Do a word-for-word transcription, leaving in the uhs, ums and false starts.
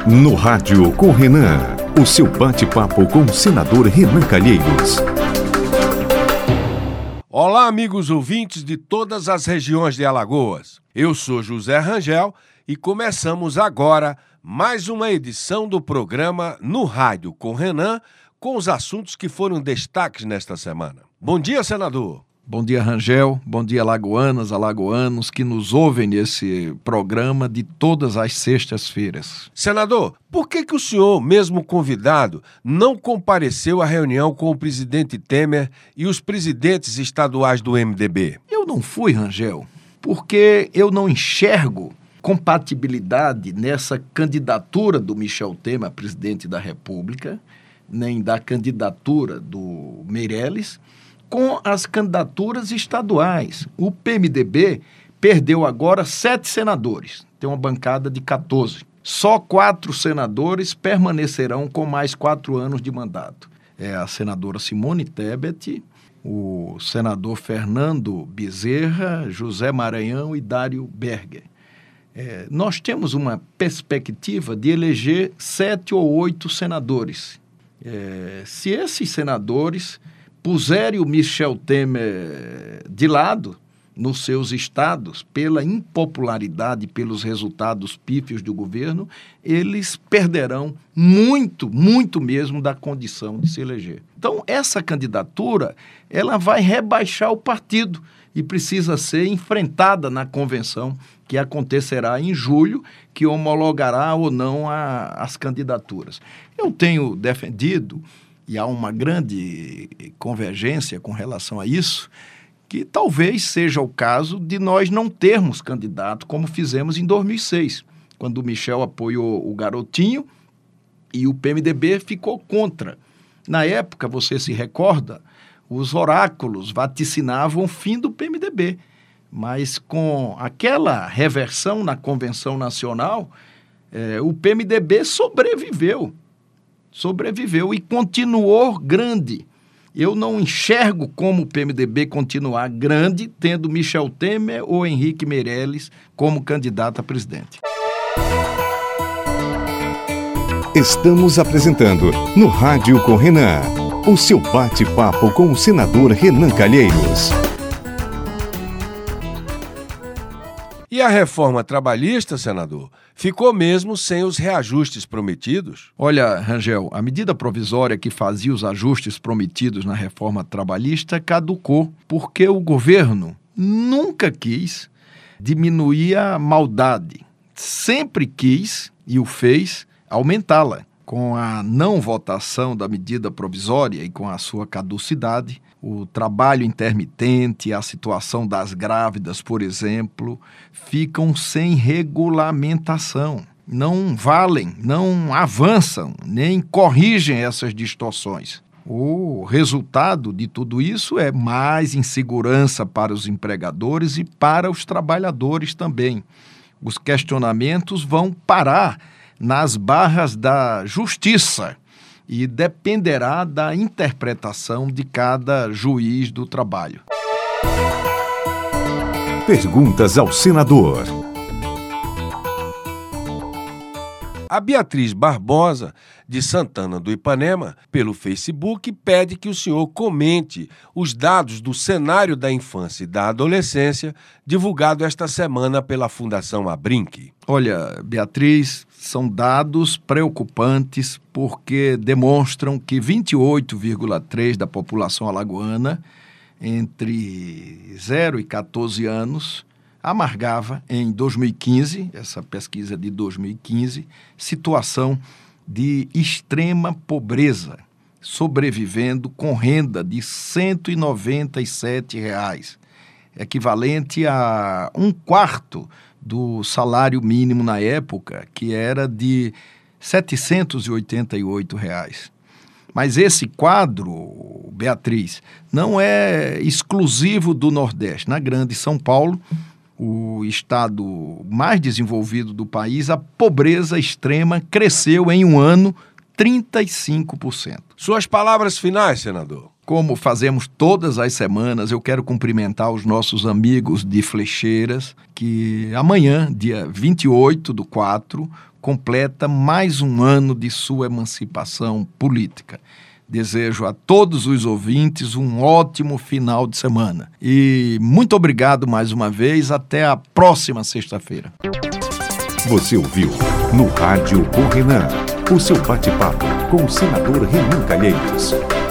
No Rádio com Renan, o seu bate-papo com o senador Renan Calheiros. Olá, amigos ouvintes de todas as regiões de Alagoas. Eu sou José Rangel e começamos agora mais uma edição do programa No Rádio com Renan, com os assuntos que foram destaques nesta semana. Bom dia, senador. Bom dia, Rangel. Bom dia, alagoanas, alagoanos que nos ouvem nesse programa de todas as sextas-feiras. Senador, por que que o senhor, mesmo convidado, não compareceu à reunião com o presidente Temer e os presidentes estaduais do M D B? Eu não fui, Rangel, porque eu não enxergo compatibilidade nessa candidatura do Michel Temer a presidente da República, nem da candidatura do Meirelles, com as candidaturas estaduais. O P M D B perdeu agora sete senadores, tem uma bancada de quatorze. Só quatro senadores permanecerão com mais quatro anos de mandato. É a senadora Simone Tebet, o senador Fernando Bezerra, José Maranhão e Dário Berger. É, nós temos uma perspectiva de eleger sete ou oito senadores. É, se esses senadores puserem o Michel Temer de lado nos seus estados, pela impopularidade, pelos resultados pífios do governo, eles perderão muito, muito mesmo da condição de se eleger. Então, essa candidatura, ela vai rebaixar o partido e precisa ser enfrentada na convenção que acontecerá em julho, que homologará ou não a, as candidaturas. Eu tenho defendido, e há uma grande convergência com relação a isso, que talvez seja o caso de nós não termos candidato como fizemos em dois mil e seis, quando o Michel apoiou o Garotinho e o P M D B ficou contra. Na época, você se recorda, os oráculos vaticinavam o fim do P M D B, mas com aquela reversão na Convenção Nacional, eh, o P M D B sobreviveu. sobreviveu e continuou grande. Eu não enxergo como o P M D B continuar grande tendo Michel Temer ou Henrique Meirelles como candidato a presidente. Estamos apresentando No Rádio com Renan, o seu bate-papo com o senador Renan Calheiros. E a reforma trabalhista, senador, ficou mesmo sem os reajustes prometidos? Olha, Rangel, a medida provisória que fazia os ajustes prometidos na reforma trabalhista caducou, porque o governo nunca quis diminuir a maldade. Sempre quis, e o fez, aumentá-la. Com a não votação da medida provisória e com a sua caducidade, o trabalho intermitente, a situação das grávidas, por exemplo, ficam sem regulamentação. Não valem, não avançam, nem corrigem essas distorções. O resultado de tudo isso é mais insegurança para os empregadores e para os trabalhadores também. Os questionamentos vão parar nas barras da justiça e dependerá da interpretação de cada juiz do trabalho. Perguntas ao senador. A Beatriz Barbosa, de Santana do Ipanema, pelo Facebook, pede que o senhor comente os dados do cenário da infância e da adolescência divulgado esta semana pela Fundação Abrinq. Olha, Beatriz, são dados preocupantes porque demonstram que vinte e oito vírgula três por cento da população alagoana entre zero e quatorze anos amargava em dois mil e quinze, essa pesquisa de dois mil e quinze, situação de extrema pobreza, sobrevivendo com renda de cento e noventa e sete reais, equivalente a um quarto do salário mínimo na época, que era de setecentos e oitenta e oito reais. Mas esse quadro, Beatriz, não é exclusivo do Nordeste. Na Grande São Paulo, o estado mais desenvolvido do país, a pobreza extrema cresceu em um ano trinta e cinco por cento. Suas palavras finais, senador. Como fazemos todas as semanas, eu quero cumprimentar os nossos amigos de Flecheiras, que amanhã, dia vinte e oito do quatro, completa mais um ano de sua emancipação política. Desejo a todos os ouvintes um ótimo final de semana. E muito obrigado mais uma vez. Até a próxima sexta-feira. Você ouviu no Rádio com Renan, o seu bate-papo com o senador Renan Calheiros.